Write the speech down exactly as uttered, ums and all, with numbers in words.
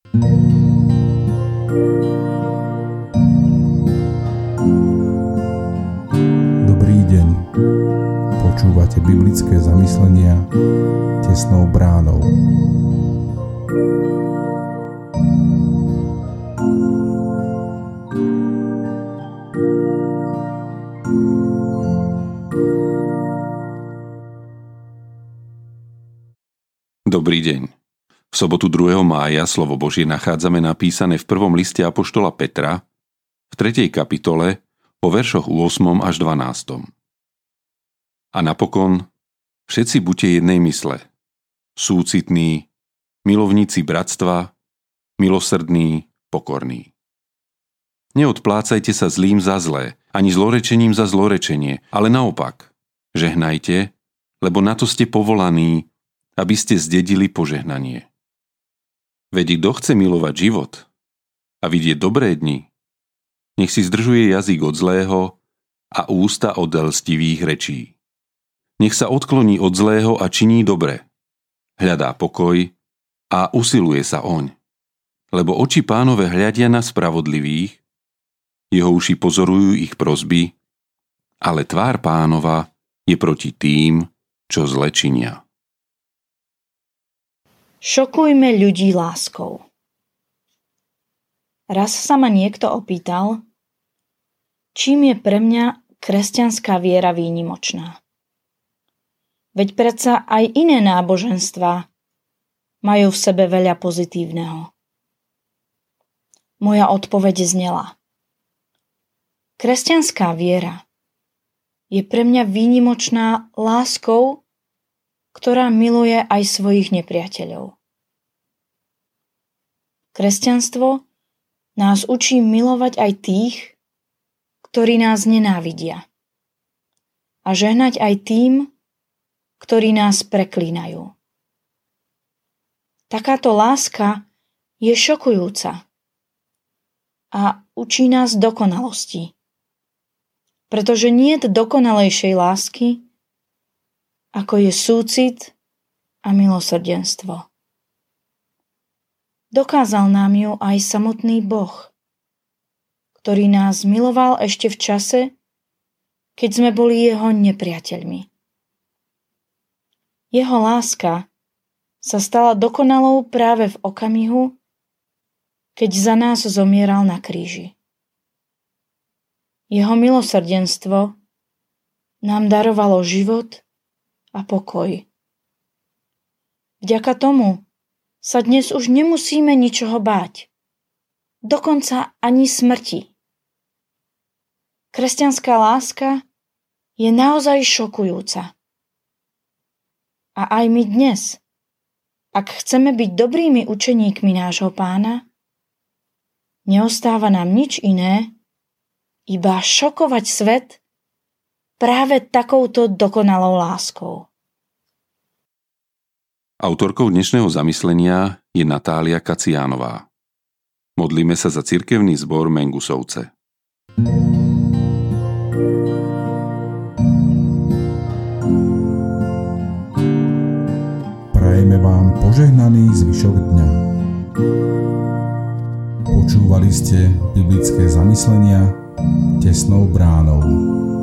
Dobrý deň. Počúvate biblické zamyslenia Tesnou bránou. Dobrý deň. V sobotu druhého mája slovo Božie nachádzame napísané v prvom liste apoštola Petra v tretej kapitole po veršoch ôsmom až dvanástom. A napokon všetci buďte jednej mysle, súcitní, milovníci bratstva, milosrdní, pokorní. Neodplácajte sa zlým za zlé, ani zlorečením za zlorečenie, ale naopak, žehnajte, lebo na to ste povolaní, aby ste zdedili požehnanie. Veď kto chce milovať život a vidieť dobré dni, nech si zdržuje jazyk od zlého a ústa od lstivých rečí. Nech sa odkloní od zlého a činí dobre. Hľadá pokoj a usiluje sa oň. Lebo oči Pánove hľadia na spravodlivých, jeho uši pozorujú ich prosby, ale tvár Pánova je proti tým, čo zle činia. Šokujme ľudí láskou. Raz sa ma niekto opýtal, čím je pre mňa kresťanská viera výnimočná. Veď predsa aj iné náboženstvá majú v sebe veľa pozitívneho. Moja odpoveď znela: kresťanská viera je pre mňa výnimočná láskou, ktorá miluje aj svojich nepriateľov. Kresťanstvo nás učí milovať aj tých, ktorí nás nenávidia, a žehnať aj tým, ktorí nás preklínajú. Takáto láska je šokujúca a učí nás dokonalosti, pretože niet dokonalejšej lásky, ako je súcit a milosrdenstvo. Dokázal nám ju aj samotný Boh, ktorý nás miloval ešte v čase, keď sme boli jeho nepriateľmi. Jeho láska sa stala dokonalou práve v okamihu, keď za nás zomieral na kríži. Jeho milosrdenstvo nám darovalo život a pokoj. Vďaka tomu sa dnes už nemusíme ničoho báť, dokonca ani smrti. Kresťanská láska je naozaj šokujúca. A aj my dnes, ak chceme byť dobrými učeníkmi nášho Pána, neostáva nám nič iné, iba šokovať svet práve takouto dokonalou láskou. Autorkou dnešného zamyslenia je Natália Kaciánová. Modlíme sa za cirkevný zbor Mengusovce. Prajeme vám požehnaný zvyšok dňa. Počúvali ste biblické zamyslenia Tesnou bránou.